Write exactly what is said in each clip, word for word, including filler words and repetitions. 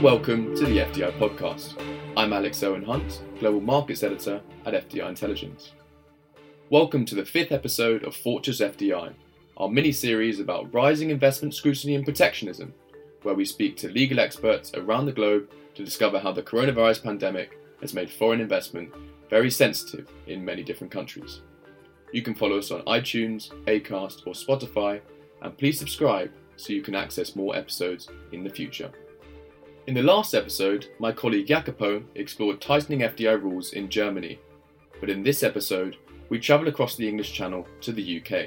welcome to the F D I podcast. I'm Alex Owen Hunt, Global Markets Editor at F D I Intelligence. Welcome to the fifth episode of Fortress F D I, our mini-series about rising investment scrutiny and protectionism, where we speak to legal experts around the globe to discover how the coronavirus pandemic has made foreign investment very sensitive in many different countries. You can follow us on iTunes, Acast or Spotify, and please subscribe so you can access more episodes in the future. In the last episode, my colleague Jacopo explored tightening F D I rules in Germany, but in this episode, we travel across the English Channel to the U K.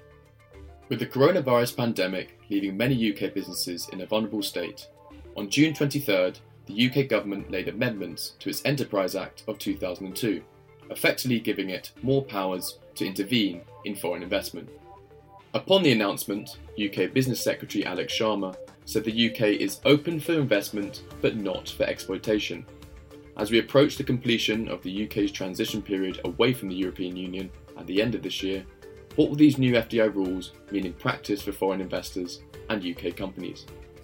With the coronavirus pandemic leaving many U K businesses in a vulnerable state, on June twenty-third, the U K government laid amendments to its Enterprise Act of two thousand two, effectively giving it more powers to intervene in foreign investment. Upon the announcement, U K Business Secretary Alex Sharma said the U K is open for investment but not for exploitation. As we approach the completion of the U K's transition period away from the European Union at the end of this year, what will these new F D I rules mean in practice for foreign investors and U K companies?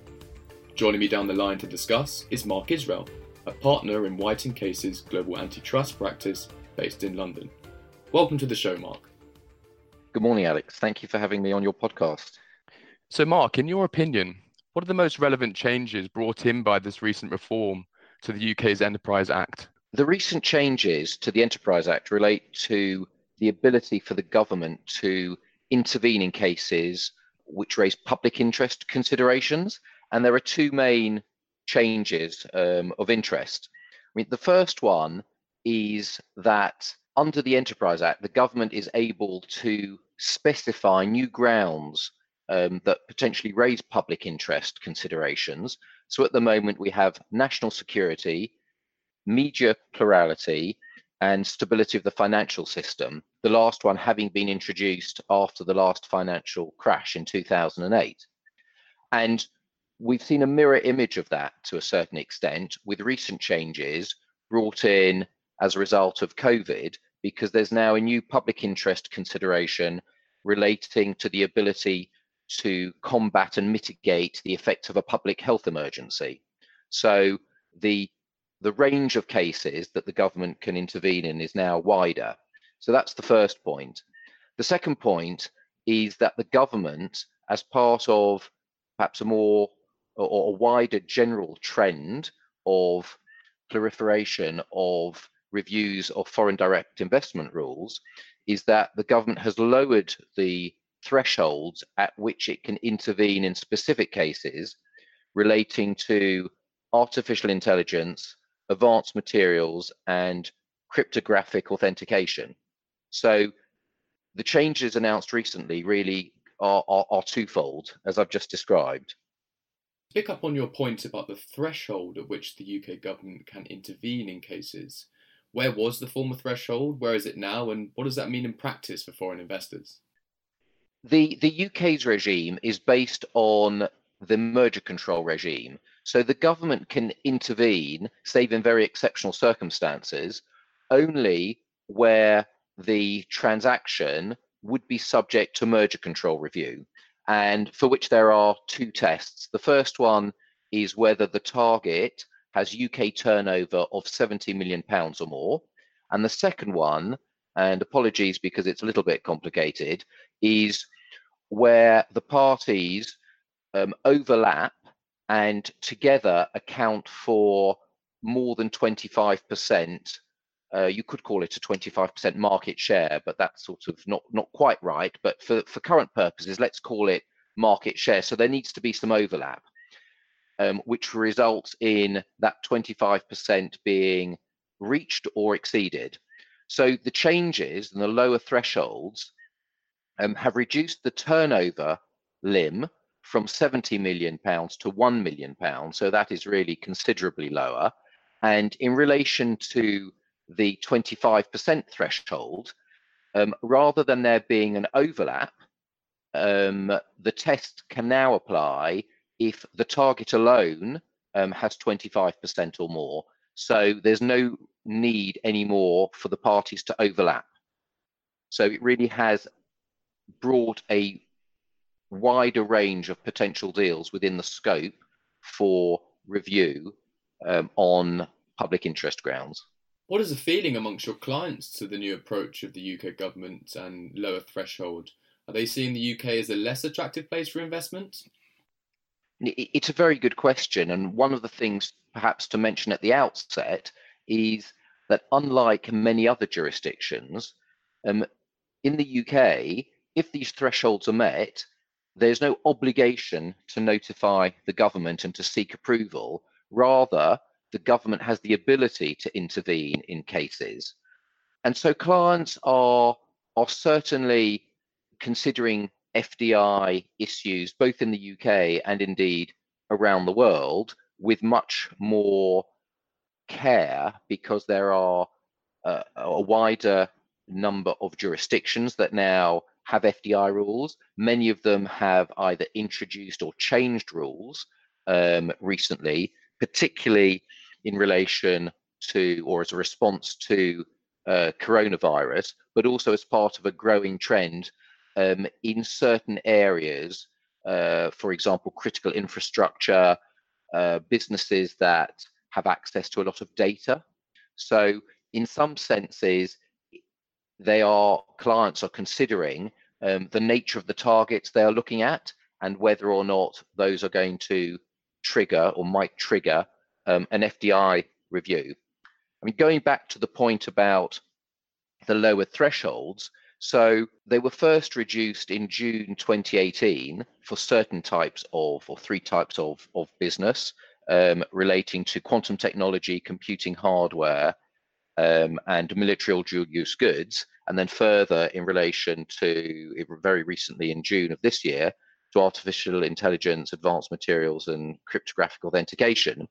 Joining me down the line to discuss is Mark Israel, a partner in White and Case's global antitrust practice based in London. Welcome to the show, Mark. Good morning, Alex. Thank you for having me on your podcast. So, Mark, in your opinion, what are the most relevant changes brought in by this recent reform to the U K's Enterprise Act? The recent changes to the Enterprise Act relate to the ability for the government to intervene in cases which raise public interest considerations. And there are two main changes um, of interest. I mean, the first one is that under the Enterprise Act, the government is able to specify new grounds um, that potentially raise public interest considerations. So at the moment, we have national security, media plurality, and stability of the financial system, the last one having been introduced after the last financial crash in two thousand eight. And we've seen a mirror image of that to a certain extent with recent changes brought in as a result of COVID, because there's now a new public interest consideration relating to the ability to combat and mitigate the effects of a public health emergency. So the, the range of cases that the government can intervene in is now wider. So that's the first point. The second point is that the government, as part of perhaps a more or a wider general trend of proliferation of reviews of foreign direct investment rules, is that the government has lowered the thresholds at which it can intervene in specific cases relating to artificial intelligence, advanced materials, and cryptographic authentication. So the changes announced recently really are, are, are twofold, as I've just described. Pick up on your point about the threshold at which the U K government can intervene in cases. Where was the former threshold? Where is it now? And what does that mean in practice for foreign investors? The, the U K's regime is based on the merger control regime. So the government can intervene, save in very exceptional circumstances, only where the transaction would be subject to merger control review, and for which there are two tests. The first one is whether the target has U K turnover of seventy million pounds or more. And the second one, and apologies because it's a little bit complicated, is where the parties um, overlap and together account for more than twenty-five percent. Uh, you could call it a twenty-five percent market share, but that's sort of not, not quite right. But for, for current purposes, let's call it market share. So there needs to be some overlap. Um, which results in that twenty-five percent being reached or exceeded. So the changes and the lower thresholds um, have reduced the turnover limit from seventy million pounds to one million pounds. So that is really considerably lower. And in relation to the twenty-five percent threshold, um, rather than there being an overlap, um, the test can now apply if the target alone um, has twenty-five percent or more. So there's no need anymore for the parties to overlap. So it really has brought a wider range of potential deals within the scope for review um, on public interest grounds. What is the feeling amongst your clients to the new approach of the U K government and lower threshold? Are they seeing the U K as a less attractive place for investment? It's a very good question. And one of the things perhaps to mention at the outset is that unlike many other jurisdictions, um, in the U K, if these thresholds are met, there's no obligation to notify the government and to seek approval. Rather, the government has the ability to intervene in cases. And so clients are, are certainly considering F D I issues, both in the U K and indeed around the world, with much more care, because there are uh, a wider number of jurisdictions that now have F D I rules. Many of them have either introduced or changed rules um, recently, particularly in relation to or as a response to uh, coronavirus, but also as part of a growing trend um, in certain areas, uh, for example, critical infrastructure, uh, businesses that have access to a lot of data. So in some senses, they are clients are considering um, the nature of the targets they are looking at and whether or not those are going to trigger or might trigger um, an F D I review. I mean, going back to the point about the lower thresholds, so they were first reduced in June twenty eighteen for certain types of, or three types of, of business um, relating to quantum technology, computing hardware, um, and military or dual use goods. And then further in relation to, very recently in June of this year, to artificial intelligence, advanced materials, and cryptographic authentication.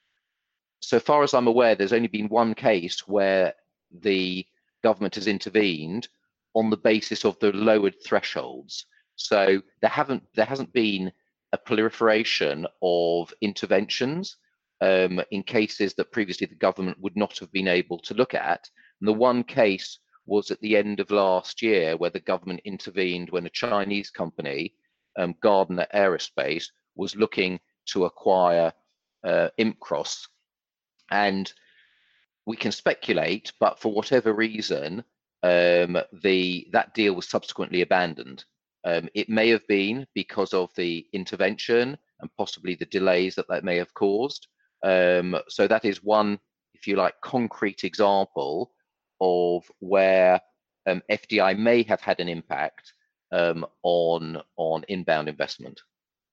So far as I'm aware, there's only been one case where the government has intervened on the basis of the lowered thresholds. So there haven't there hasn't been a proliferation of interventions um, in cases that previously the government would not have been able to look at. And the one case was at the end of last year where the government intervened when a Chinese company, um, Gardner Aerospace, was looking to acquire uh, IMCROS. And we can speculate, but for whatever reason, um, the that deal was subsequently abandoned. Um, it may have been because of the intervention and possibly the delays that that may have caused. Um, so that is one, if you like, concrete example of where um, F D I may have had an impact um, on on inbound investment.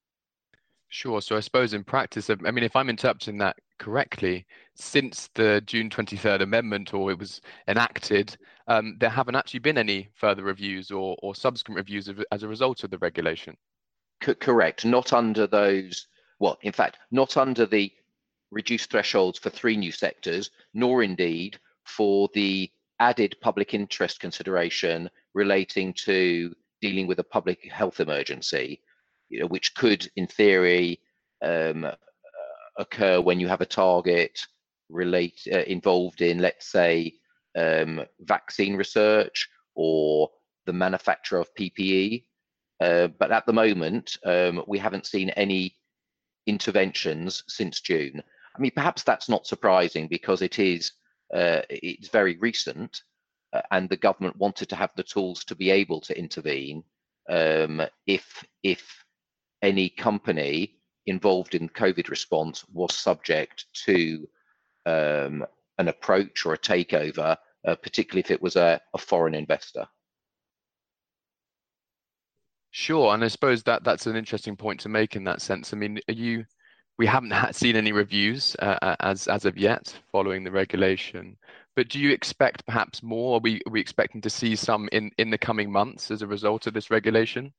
Sure. So I suppose in practice, I mean, if I'm interpreting that correctly, since the June twenty-third amendment, or it was enacted, um, there haven't actually been any further reviews or, or subsequent reviews of, as a result of the regulation. C- correct. Not under those, well, in fact, not under the reduced thresholds for three new sectors, nor indeed for the added public interest consideration relating to dealing with a public health emergency, you know, which could, in theory, um, uh, occur when you have a target relate uh, involved in, let's say, um, vaccine research or the manufacture of P P E. Uh, but at the moment, um, we haven't seen any interventions since June. I mean, perhaps that's not surprising because it is uh, it's very recent, uh, and the government wanted to have the tools to be able to intervene um, if if any company involved in COVID response was subject to um, an approach or a takeover, uh, particularly if it was a, a foreign investor. Sure, and I suppose that that's an interesting point to make in that sense. I mean, are you, we haven't had, seen any reviews uh, as as of yet following the regulation, but do you expect perhaps more? Are we are we expecting to see some in in the coming months as a result of this regulation?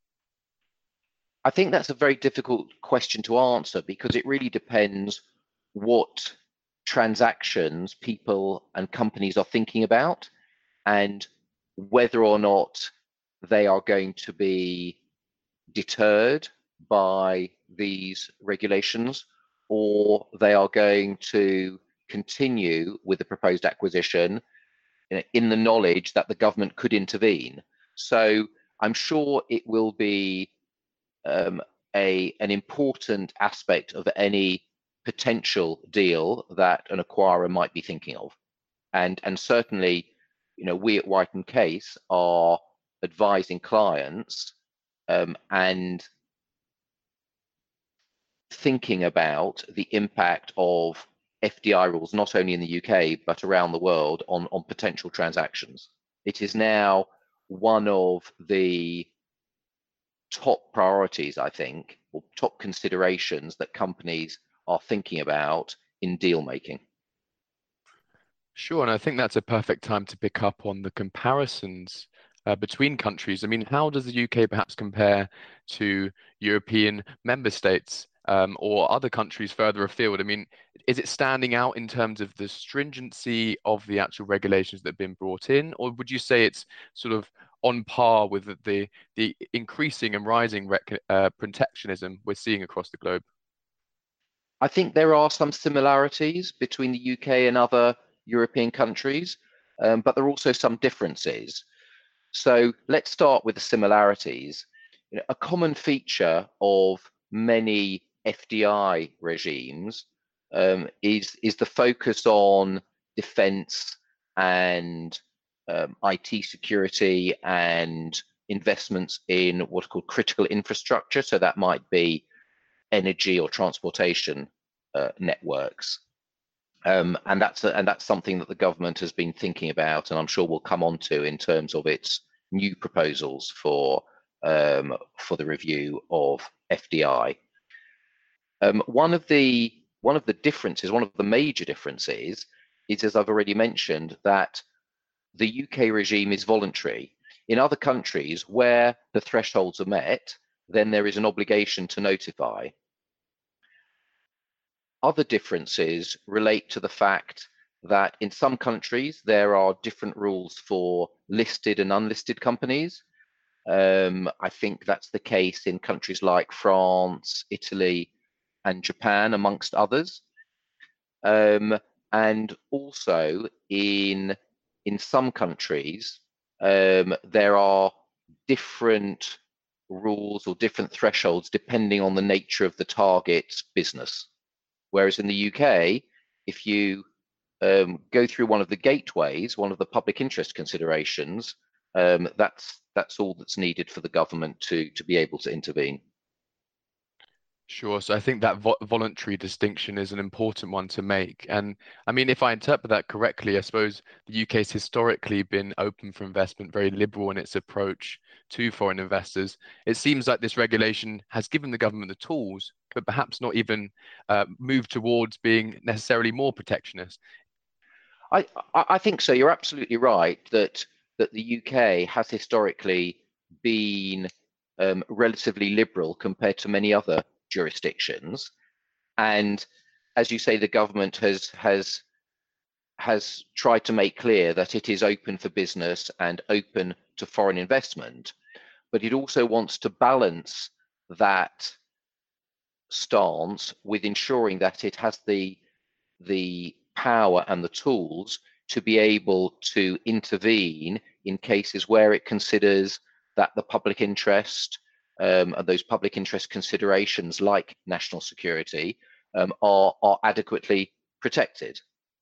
I think that's a very difficult question to answer because it really depends what transactions people and companies are thinking about and whether or not they are going to be deterred by these regulations or they are going to continue with the proposed acquisition in the knowledge that the government could intervene. So I'm sure it will be um, a an important aspect of any potential deal that an acquirer might be thinking of. And, and certainly, you know, we at White and Case are advising clients um, and thinking about the impact of F D I rules, not only in the U K, but around the world on, on potential transactions. It is now one of the top priorities, I think, or top considerations that companies are thinking about in deal making. Sure, and I think that's a perfect time to pick up on the comparisons uh, between countries. I mean, how does the U K perhaps compare to European member states um, or other countries further afield? I mean, is it standing out in terms of the stringency of the actual regulations that have been brought in, or would you say it's sort of on par with the the, the increasing and rising rec uh, protectionism we're seeing across the globe? I think there are some similarities between the U K and other European countries, um, but there are also some differences. So let's start with the similarities. You know, a common feature of many F D I regimes um, is, is the focus on defense and um, I T security and investments in what are called critical infrastructure. So that might be energy or transportation uh, networks. Um, and that's a, and that's something that the government has been thinking about, and I'm sure we'll come on to in terms of its new proposals for um, for the review of F D I. Um, one of the one of the differences, one of the major differences, is, as I've already mentioned, that the U K regime is voluntary. In other countries where the thresholds are met, then there is an obligation to notify. Other differences relate to the fact that in some countries there are different rules for listed and unlisted companies. Um, I think that's the case in countries like France, Italy, and Japan, amongst others. Um, and also in in some countries, um, there are different rules or different thresholds depending on the nature of the target's business. Whereas in the U K, if you um, go through one of the gateways, one of the public interest considerations, um, that's that's all that's needed for the government to to be able to intervene. Sure. So I think that vo voluntary distinction is an important one to make. And I mean, if I interpret that correctly, I suppose the U K has historically been open for investment, very liberal in its approach to foreign investors. It seems like this regulation has given the government the tools, but perhaps not even uh, moved towards being necessarily more protectionist. I, I think so. You're absolutely right that that the U K has historically been um, relatively liberal compared to many other jurisdictions, and as you say, the government has has has tried to make clear that it is open for business and open to foreign investment, but it also wants to balance that stance with ensuring that it has the the power and the tools to be able to intervene in cases where it considers that the public interest um, and those public interest considerations like national security um, are, are adequately protected.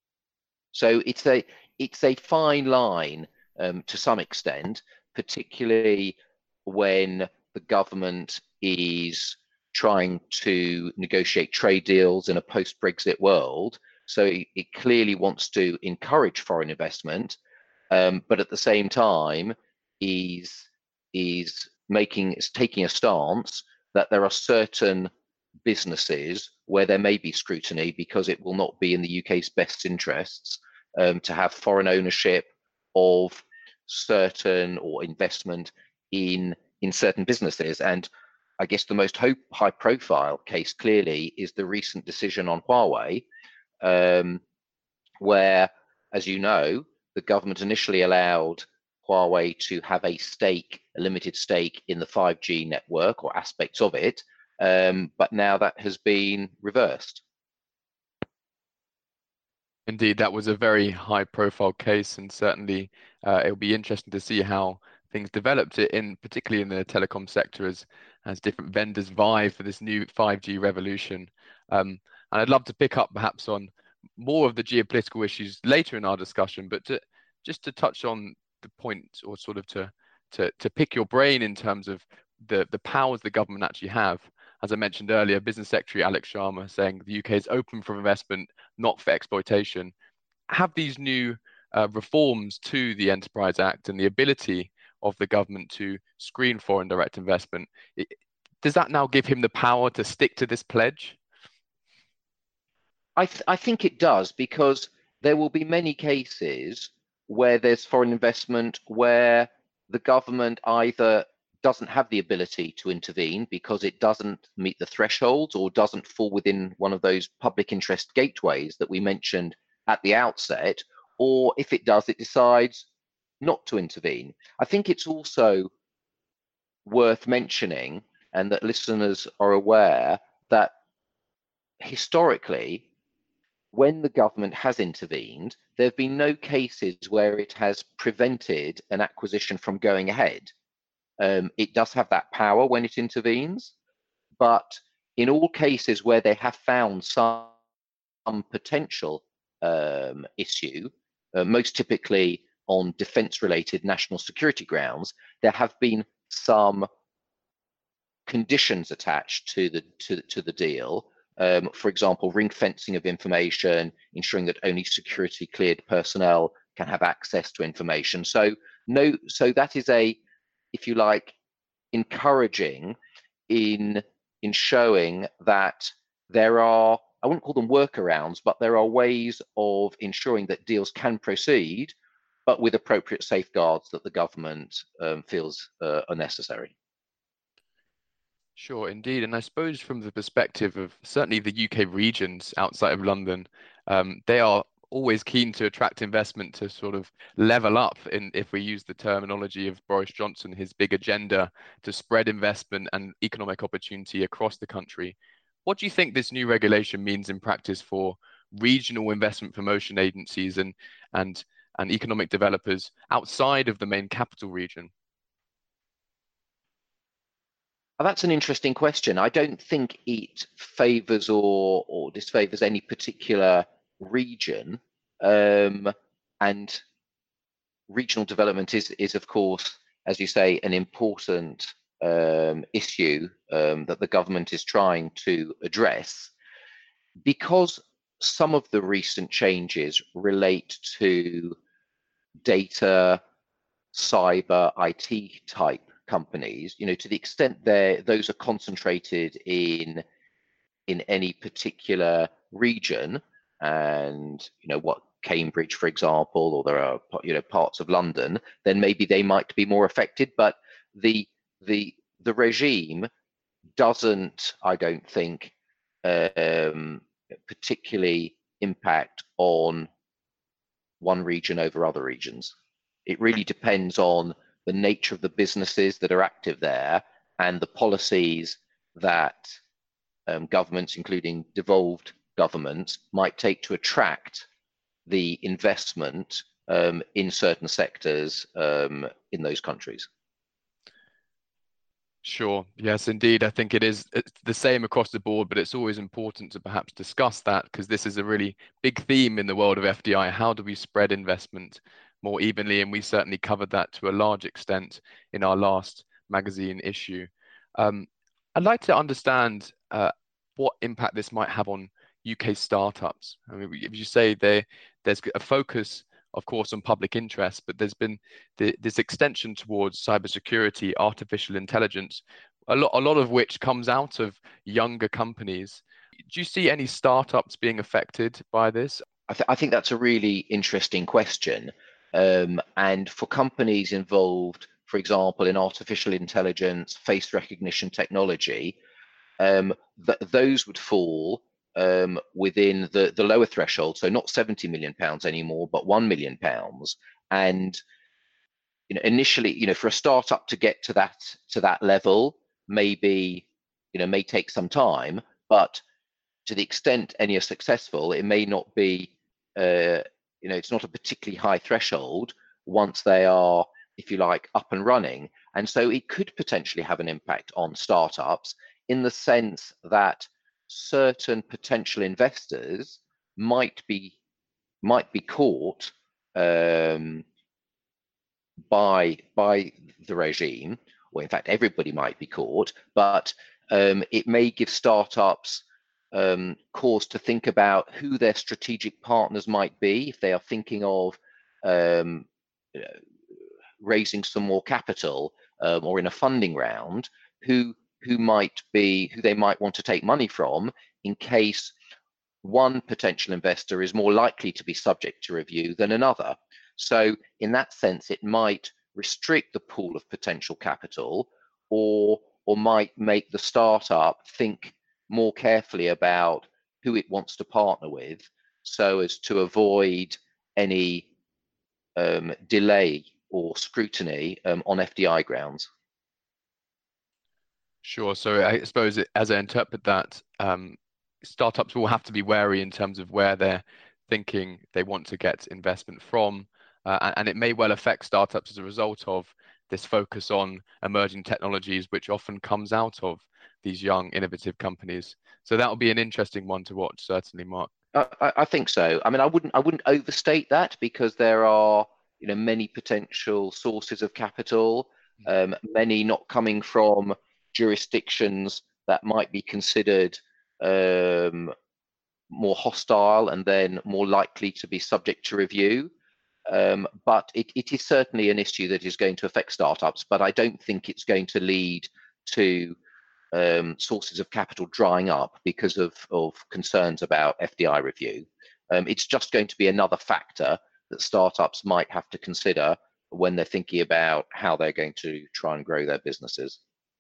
So it's a it's a fine line um, to some extent, particularly when the government is trying to negotiate trade deals in a post-Brexit world. So it, it clearly wants to encourage foreign investment, um, but at the same time is is making is taking a stance that there are certain businesses where there may be scrutiny because it will not be in the U K's best interests um, to have foreign ownership of certain or investment in in certain businesses. And I guess the most high profile case clearly is the recent decision on Huawei, um, where, as you know, the government initially allowed Huawei to have a stake, a limited stake in the five G network or aspects of it, um, but now that has been reversed. Indeed, that was a very high profile case, and certainly uh, it'll be interesting to see how things developed it in particularly in the telecom sector as as different vendors vie for this new five G revolution. Um, And I'd love to pick up perhaps on more of the geopolitical issues later in our discussion, but to, just to touch on the point, or sort of to to to pick your brain in terms of the the powers the government actually have. As I mentioned earlier, Business Secretary Alex Sharma saying the U K is open for investment, not for exploitation. Have these new uh, reforms to the Enterprise Act and the ability of the government to screen foreign direct investment, it, does that now give him the power to stick to this pledge? I, th- I think it does, because there will be many cases where there's foreign investment where the government either doesn't have the ability to intervene because it doesn't meet the thresholds or doesn't fall within one of those public interest gateways that we mentioned at the outset, or if it does, it decides not to intervene. I think it's also worth mentioning, and that listeners are aware, that historically, when the government has intervened, there have been no cases where it has prevented an acquisition from going ahead. Um, it does have that power when it intervenes, but in all cases where they have found some, some potential um, issue, uh, most typically on defense-related national security grounds, there have been some conditions attached to the to, to the deal. Um, for example, ring fencing of information, ensuring that only security cleared personnel can have access to information. So no, so that is a, if you like, encouraging in in showing that there are, I wouldn't call them workarounds, but there are ways of ensuring that deals can proceed, but with appropriate safeguards that the government um, feels uh, are necessary. Sure, indeed. And I suppose from the perspective of certainly the U K regions outside of London, um, they are always keen to attract investment to sort of level up, in, if we use the terminology of Boris Johnson, his big agenda to spread investment and economic opportunity across the country. What do you think this new regulation means in practice for regional investment promotion agencies and and and economic developers outside of the main capital region? That's an interesting question. I don't think it favors or or disfavors any particular region. Um, and regional development is is of course, as you say, an important um, issue um, that the government is trying to address, because some of the recent changes relate to data, cyber, I T type companies. You know, to the extent that those are concentrated in in any particular region, and you know what, Cambridge, for example, or there are you know parts of London, then maybe they might be more affected. But the the the regime doesn't, I don't think, um, particularly impact on one region over other regions. It really depends on the nature of the businesses that are active there and the policies that um, governments, including devolved governments, might take to attract the investment um, in certain sectors um, in those countries. Sure. Yes, indeed. I think it is it's the same across the board, but it's always important to perhaps discuss that, because this is a really big theme in the world of F D I. How do we spread investment more evenly? And we certainly covered that to a large extent in our last magazine issue. Um, I'd like to understand uh, what impact this might have on U K startups. I mean, if you say there, there's a focus, of course, on public interest, but there's been the, this extension towards cybersecurity, artificial intelligence, a lot, a lot of which comes out of younger companies. Do you see any startups being affected by this? I, th- I think that's a really interesting question. Um, and for companies involved, for example, in artificial intelligence, face recognition technology, um, th- those would fall um, within the, the lower threshold, so not seventy million pounds anymore, but one million pounds. And you know, initially, you know, for a startup to get to that to that level, maybe you know may take some time, but to the extent any are successful, it may not be, uh, you know, it's not a particularly high threshold once they are, if you like, up and running. And so it could potentially have an impact on startups in the sense that certain potential investors might be might be caught um, by by the regime, or in fact everybody might be caught, but um, it may give startups um, cause to think about who their strategic partners might be if they are thinking of um, raising some more capital um, or in a funding round, who who might be who they might want to take money from in case one potential investor is more likely to be subject to review than another. So in that sense, it might restrict the pool of potential capital, or or might make the startup think more carefully about who it wants to partner with, so as to avoid any um, delay or scrutiny um, on F D I grounds. Sure. So I suppose it, as I interpret that, um, startups will have to be wary in terms of where they're thinking they want to get investment from, uh, and, and it may well affect startups as a result of this focus on emerging technologies, which often comes out of these young, innovative companies. So that will be an interesting one to watch, certainly, Mark. I, I think so. I mean, I wouldn't I wouldn't overstate that, because there are, you know, many potential sources of capital, um, many not coming from jurisdictions that might be considered um, more hostile and then more likely to be subject to review. Um, but it, it is certainly an issue that is going to affect startups, but I don't think it's going to lead to um, sources of capital drying up because of, of concerns about F D I review. Um, it's just going to be another factor that startups might have to consider when they're thinking about how they're going to try and grow their businesses.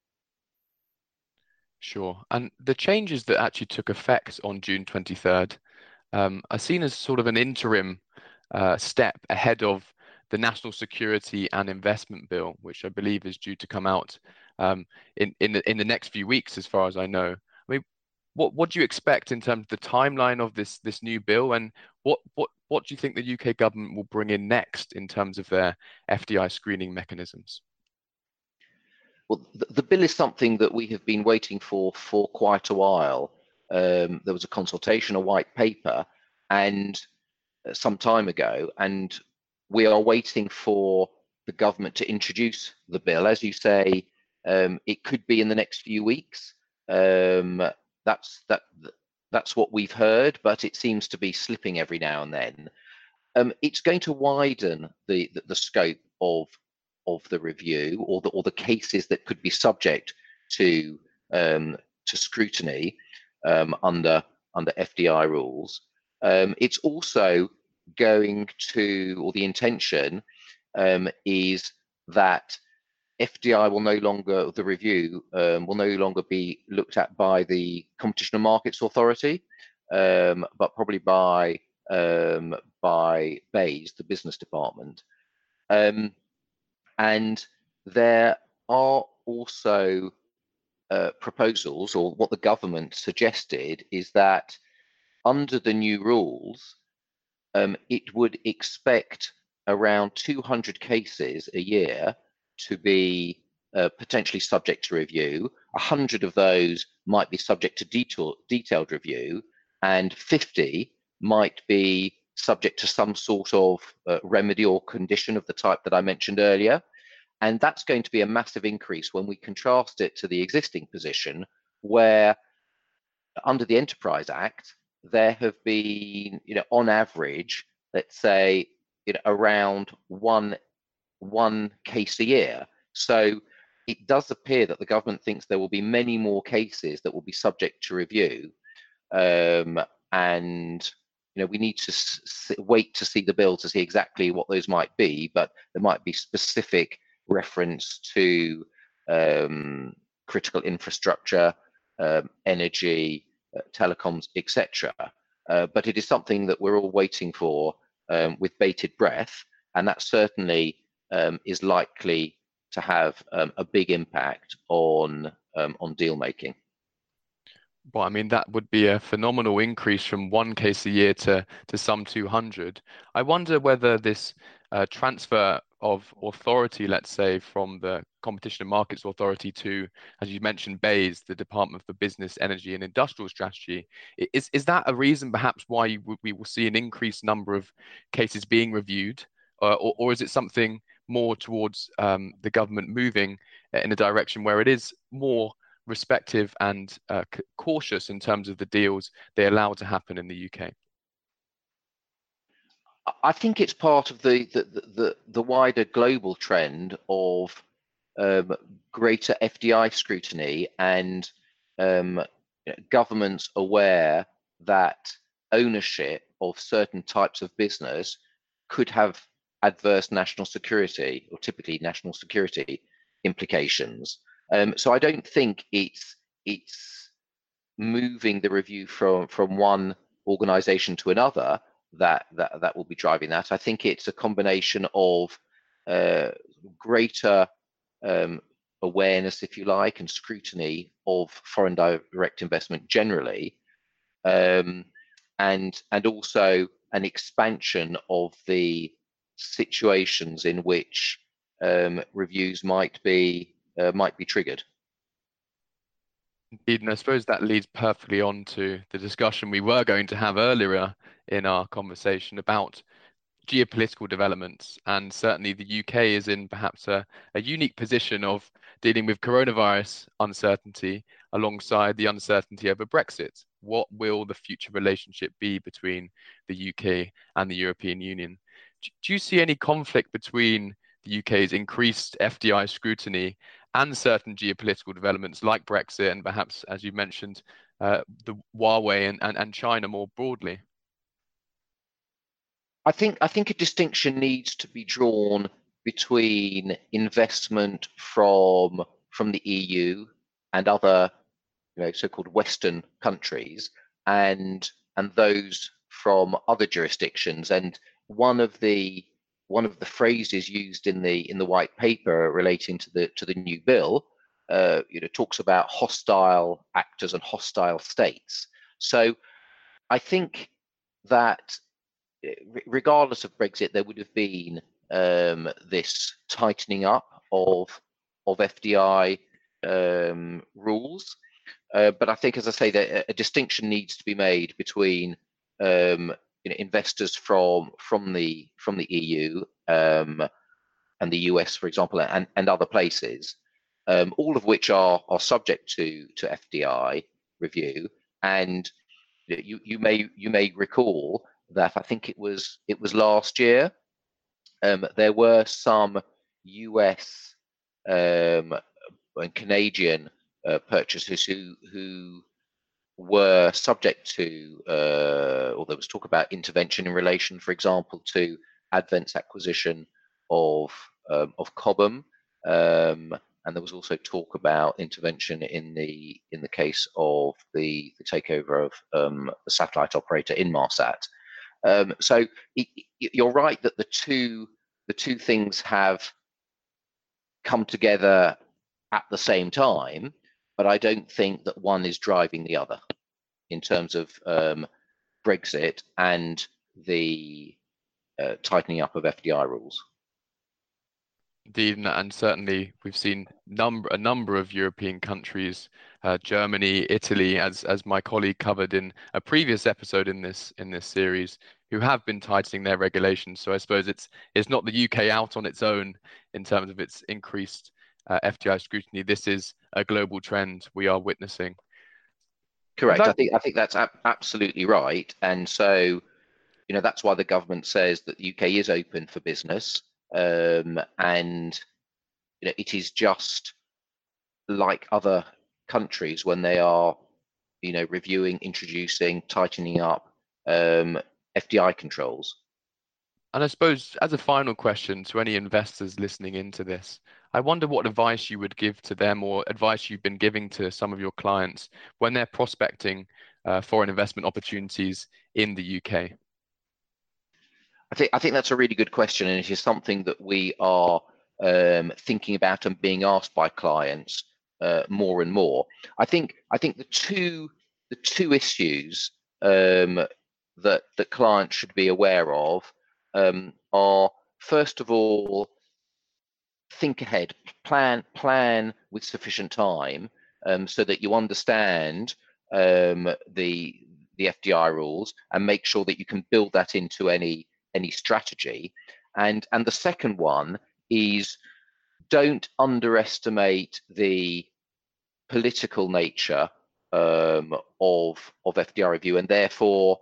Sure. And the changes that actually took effect on June twenty-third um, are seen as sort of an interim uh, step ahead of the National Security and Investment Bill, which I believe is due to come out um, in in the in the next few weeks, as far as I know. I mean, what what do you expect in terms of the timeline of this this new bill, and what what what do you think the U K government will bring in next in terms of their F D I screening mechanisms? Well, the, the bill is something that we have been waiting for for quite a while. Um, there was a consultation, a white paper, and uh, some time ago, and we are waiting for the government to introduce the bill. As you say, um, it could be in the next few weeks. Um, that's that. That's what we've heard, but it seems to be slipping every now and then. Um, it's going to widen the, the the scope of of the review, or the or the cases that could be subject to um, to scrutiny um, under under F D I rules. Um, it's also going to, or the intention um, is that F D I will no longer, the review um, will no longer be looked at by the Competition and Markets Authority, um, but probably by um, by BEIS, the business department. Um, and there are also uh, proposals, or what the government suggested is that under the new rules, um, it would expect around two hundred cases a year to be uh, potentially subject to review. one hundred of those might be subject to detail, detailed review, and fifty might be subject to some sort of uh, remedy or condition of the type that I mentioned earlier. And that's going to be a massive increase when we contrast it to the existing position, where under the Enterprise Act, there have been, you know, on average, let's say, you know, around one one case a year. So it does appear that the government thinks there will be many more cases that will be subject to review, um, and you know, we need to s- wait to see the bill to see exactly what those might be. But there might be specific reference to um, critical infrastructure, um, energy, uh, telecoms, et cetera. Uh, but it is something that we're all waiting for um, with bated breath, and that certainly um, is likely to have um, a big impact on um, on deal making. Well, I mean, that would be a phenomenal increase from one case a year to to some two hundred. I wonder whether this uh, transfer of authority, let's say, from the Competition and Markets Authority to, as you mentioned, BEIS, the Department for Business, Energy and Industrial Strategy. Is, is that a reason perhaps why we will see an increased number of cases being reviewed? Uh, or, or is it something more towards um, the government moving in a direction where it is more respective and uh, cautious in terms of the deals they allow to happen in the U K? I think it's part of the the the, the wider global trend of um, greater F D I scrutiny and um, governments aware that ownership of certain types of business could have adverse national security, or typically national security implications. Um, so I don't think it's it's moving the review from from one organization to another that that that will be driving that. I think it's a combination of uh, greater um, awareness, if you like, and scrutiny of foreign direct investment generally, um, and and also an expansion of the situations in which um, reviews might be uh, might be triggered. Indeed, and I suppose that leads perfectly on to the discussion we were going to have earlier in our conversation about geopolitical developments. And certainly the U K is in perhaps a, a unique position of dealing with coronavirus uncertainty alongside the uncertainty over Brexit. What will the future relationship be between the U K and the European Union? Do you see any conflict between the U K's increased F D I scrutiny and certain geopolitical developments like Brexit and perhaps, as you mentioned, uh, the Huawei and, and, and China more broadly? I think I think a distinction needs to be drawn between investment from from the E U and other, you know, so-called Western countries, and and those from other jurisdictions. And one of the one of the phrases used in the in the white paper relating to the to the new bill, uh, you know, talks about hostile actors and hostile states. So I think that regardless of Brexit, there would have been um, this tightening up of of F D I um, rules. Uh, but I think, as I say, that a, a distinction needs to be made between um, you know, investors from from the from the E U um, and the U S, for example, and, and other places, um, all of which are are subject to to F D I review. And you you may you may recall that I think it was it was last year, um, there were some U S um, and Canadian uh, purchasers who who were subject to, uh, or there was talk about intervention in relation, for example, to Advent's acquisition of um, of Cobham, um, and there was also talk about intervention in the in the case of the, the takeover of um, the satellite operator Inmarsat. Um, so it, it, you're right that the two the two things have come together at the same time, but I don't think that one is driving the other in terms of um, Brexit and the uh, tightening up of F D I rules. Indeed, and certainly we've seen number a number of European countries, uh, Germany, Italy, as as my colleague covered in a previous episode in this in this series, who have been tightening their regulations. So I suppose it's it's not the U K out on its own in terms of its increased uh, F D I scrutiny. This is a global trend we are witnessing. Correct. Like... I think I think that's ab- absolutely right, and so you know that's why the government says that the U K is open for business. Um, and you know, it is just like other countries when they are, you know, reviewing, introducing, tightening up um, F D I controls. And I suppose as a final question to any investors listening into this, I wonder what advice you would give to them or advice you've been giving to some of your clients when they're prospecting uh, foreign investment opportunities in the U K. I think I think that's a really good question, and it is something that we are um, thinking about and being asked by clients uh, more and more. I think I think the two the two issues um, that that clients should be aware of um, are first of all, think ahead, plan plan with sufficient time, um, so that you understand um, the the F D I rules and make sure that you can build that into any any strategy. And and the second one is, don't underestimate the political nature um, of of F D I review, and therefore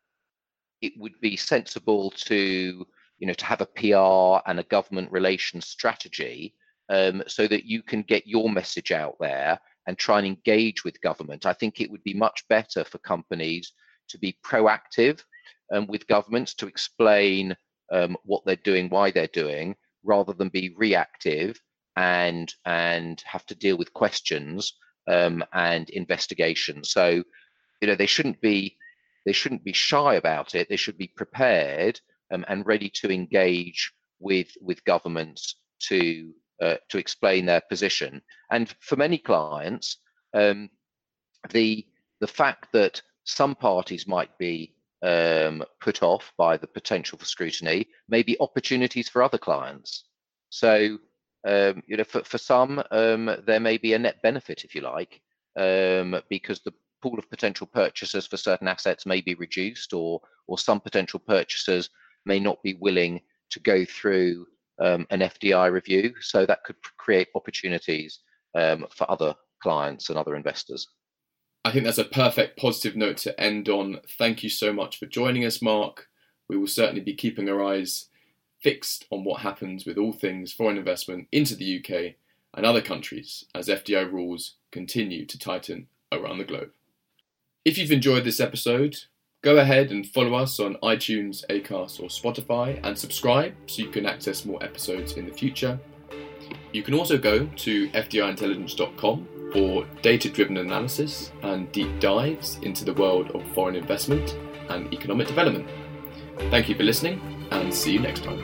it would be sensible to you know to have a P R and a government relations strategy, um, so that you can get your message out there and try and engage with government. I think it would be much better for companies to be proactive um, with governments, to explain um, what they're doing, why they're doing, rather than be reactive and and have to deal with questions um, and investigations. So, you know, they shouldn't be they shouldn't be shy about it. They should be prepared um, and ready to engage with with governments to uh, to explain their position. And for many clients, um, the the fact that some parties might be um, put off by the potential for scrutiny may be opportunities for other clients. So, um, you know, for, for some, um, there may be a net benefit, if you like, um, because the pool of potential purchasers for certain assets may be reduced, or or some potential purchasers may not be willing to go through um, an F D I review. So that could create opportunities um, for other clients and other investors. I think that's a perfect positive note to end on. Thank you so much for joining us, Mark. We will certainly be keeping our eyes fixed on what happens with all things foreign investment into the U K and other countries as F D I rules continue to tighten around the globe. If you've enjoyed this episode, go ahead and follow us on iTunes, Acast or Spotify and subscribe so you can access more episodes in the future. You can also go to f d i intelligence dot com for data-driven analysis and deep dives into the world of foreign investment and economic development. Thank you for listening and see you next time.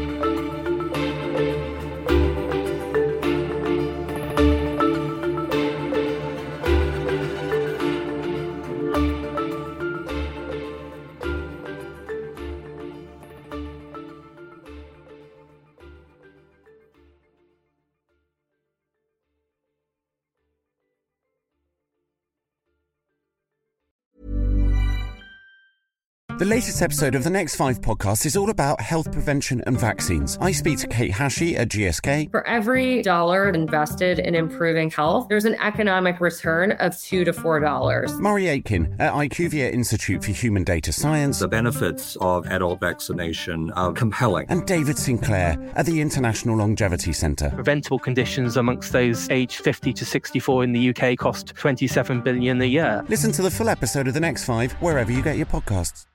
The latest episode of the Next Five podcast is all about health prevention and vaccines. I speak to Kate Hashey at G S K. For every dollar invested in improving health, there's an economic return of two to four dollars. Murray Aitken at IQVIA Institute for Human Data Science. The benefits of adult vaccination are compelling. And David Sinclair at the International Longevity Centre. Preventable conditions amongst those aged fifty to sixty-four in the U K cost twenty-seven billion dollars a year. Listen to the full episode of the Next Five wherever you get your podcasts.